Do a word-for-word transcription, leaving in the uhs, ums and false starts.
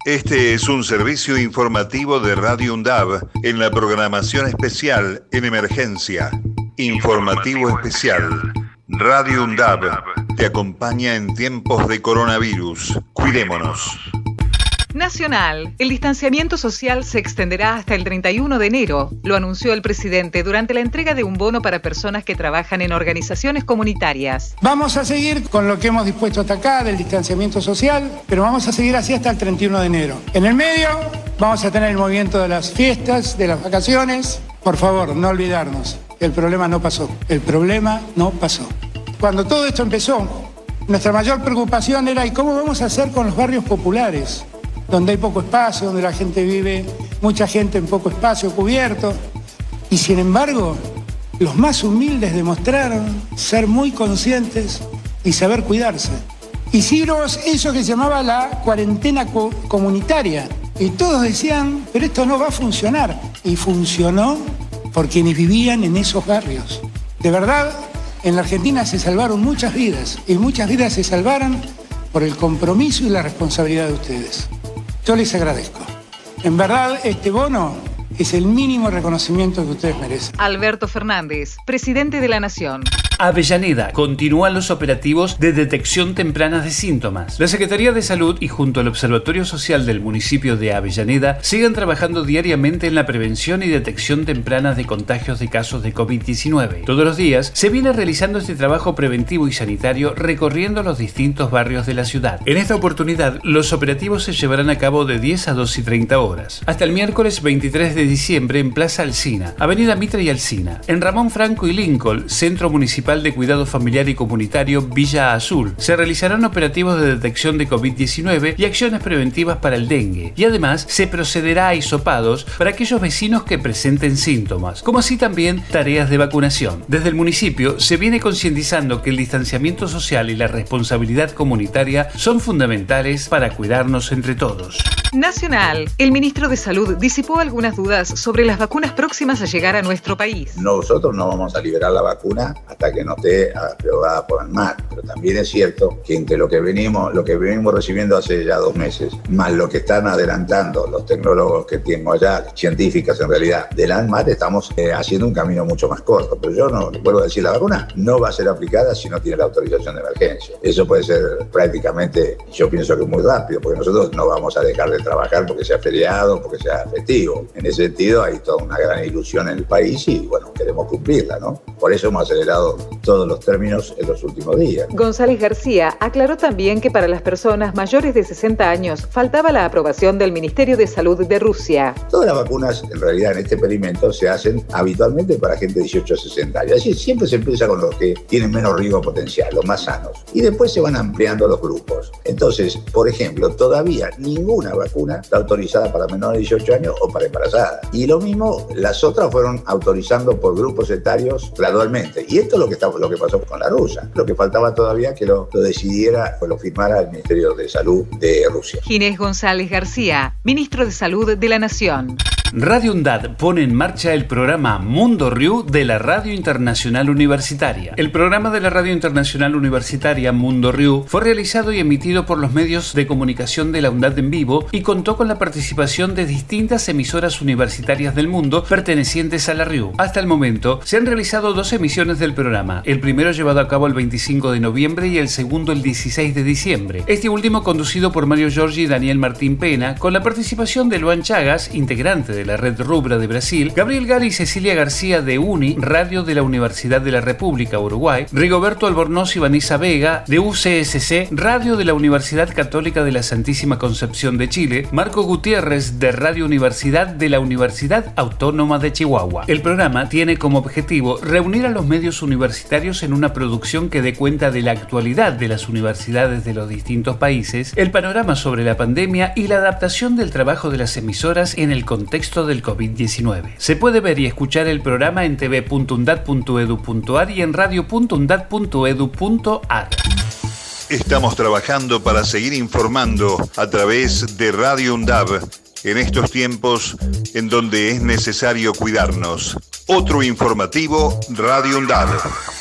Este es un servicio informativo de Radio UNDAB en la programación especial en emergencia. Informativo especial. Radio UNDAB te acompaña en tiempos de coronavirus. Cuidémonos. Nacional. El distanciamiento social se extenderá hasta el treinta y uno de enero, lo anunció el presidente durante la entrega de un bono para personas que trabajan en organizaciones comunitarias. Vamos a seguir con lo que hemos dispuesto hasta acá del distanciamiento social, pero vamos a seguir así hasta el treinta y uno de enero. En el medio vamos a tener el movimiento de las fiestas, de las vacaciones. Por favor, no olvidarnos, el problema no pasó. El problema no pasó. Cuando todo esto empezó, nuestra mayor preocupación era ¿y cómo vamos a hacer con los barrios populares? Donde hay poco espacio, donde la gente vive, mucha gente en poco espacio cubierto. Y sin embargo, los más humildes demostraron ser muy conscientes y saber cuidarse. Hicimos eso que se llamaba la cuarentena co- comunitaria. Y todos decían, pero esto no va a funcionar. Y funcionó por quienes vivían en esos barrios. De verdad, en la Argentina se salvaron muchas vidas. Y muchas vidas se salvaron por el compromiso y la responsabilidad de ustedes. Yo les agradezco. En verdad, este bono es el mínimo reconocimiento que ustedes merecen. Alberto Fernández, presidente de la Nación. Avellaneda. Continúan los operativos de detección temprana de síntomas. La Secretaría de Salud y junto al Observatorio Social del municipio de Avellaneda siguen trabajando diariamente en la prevención y detección temprana de contagios de casos de COVID diecinueve. Todos los días se viene realizando este trabajo preventivo y sanitario recorriendo los distintos barrios de la ciudad. En esta oportunidad, los operativos se llevarán a cabo de diez a dos y treinta horas. Hasta el miércoles veintitrés de diciembre en Plaza Alsina, Avenida Mitre y Alsina. En Ramón Franco y Lincoln, Centro Municipal de Cuidado Familiar y Comunitario Villa Azul, se realizarán operativos de detección de COVID diecinueve y acciones preventivas para el dengue. Y además se procederá a hisopados para aquellos vecinos que presenten síntomas, como así también tareas de vacunación. Desde el municipio se viene concientizando que el distanciamiento social y la responsabilidad comunitaria son fundamentales para cuidarnos entre todos. Nacional. El ministro de Salud disipó algunas dudas sobre las vacunas próximas a llegar a nuestro país. Nosotros no vamos a liberar la vacuna hasta que no esté aprobada por ANMAT, pero también es cierto que entre lo que venimos, lo que venimos recibiendo hace ya dos meses, más lo que están adelantando los tecnólogos que tenemos allá, científicas en realidad, del ANMAT, estamos eh, haciendo un camino mucho más corto. Pero yo no, vuelvo a decir, la vacuna no va a ser aplicada si no tiene la autorización de emergencia. Eso puede ser prácticamente, yo pienso que muy rápido, porque nosotros no vamos a dejar de trabajar porque sea feriado, porque sea festivo. En ese sentido hay toda una gran ilusión en el país y bueno, queremos cumplirla, ¿no? Por eso hemos acelerado todos los términos en los últimos días. González García aclaró también que para las personas mayores de sesenta años faltaba la aprobación del Ministerio de Salud de Rusia. Todas las vacunas en realidad en este experimento se hacen habitualmente para gente de dieciocho a sesenta años. Así siempre se empieza con los que tienen menos riesgo potencial, los más sanos. Y después se van ampliando los grupos. Entonces, por ejemplo, todavía ninguna vacuna está autorizada para menores de dieciocho años o para embarazadas. Y lo mismo, las otras fueron autorizando por grupos etarios gradualmente. Y esto es lo que, está, lo que pasó con la rusa. Lo que faltaba todavía que lo, lo decidiera o lo firmara el Ministerio de Salud de Rusia. Ginés González García, ministro de Salud de la Nación. Radio UNDAD pone en marcha el programa Mundo Riu de la Radio Internacional Universitaria. El programa de la Radio Internacional Universitaria Mundo Riu fue realizado y emitido por los medios de comunicación de la UNDAD en vivo y contó con la participación de distintas emisoras universitarias del mundo pertenecientes a la Riu. Hasta el momento se han realizado dos emisiones del programa, el primero llevado a cabo el veinticinco de noviembre y el segundo el dieciséis de diciembre. Este último conducido por Mario Giorgi y Daniel Martín Pena, con la participación de Luan Chagas, integrante de la Red Rubra de Brasil, Gabriel Gali y Cecilia García de UNI, Radio de la Universidad de la República Uruguay, Rigoberto Albornoz y Vanessa Vega de U C S C, Radio de la Universidad Católica de la Santísima Concepción de Chile, Marco Gutiérrez de Radio Universidad de la Universidad Autónoma de Chihuahua. El programa tiene como objetivo reunir a los medios universitarios en una producción que dé cuenta de la actualidad de las universidades de los distintos países, el panorama sobre la pandemia y la adaptación del trabajo de las emisoras en el contexto del COVID diecinueve. Se puede ver y escuchar el programa en t v punto undad punto edu punto a r y en radio punto undad punto edu punto a r. Estamos trabajando para seguir informando a través de Radio UNDAB en estos tiempos en donde es necesario cuidarnos. Otro informativo, Radio UNDAB.